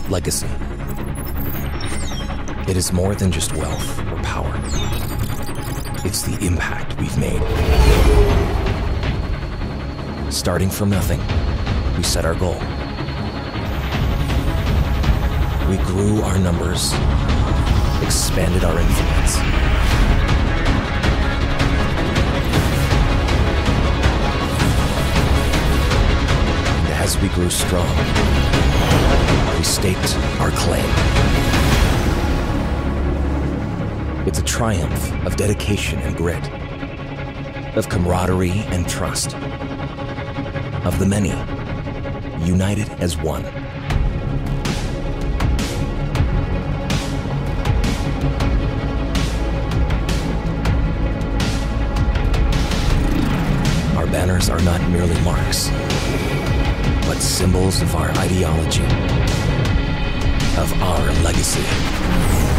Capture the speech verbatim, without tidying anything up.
Legacy. It is more than just wealth or power. It's the impact we've made. Starting from nothing, we set our goal. We grew our numbers, expanded our influence. And as we grew strong, we staked our claim. It's a triumph of dedication and grit, of camaraderie and trust, of the many, united as one. Our banners are not merely marks, but symbols of our ideology, of our legacy.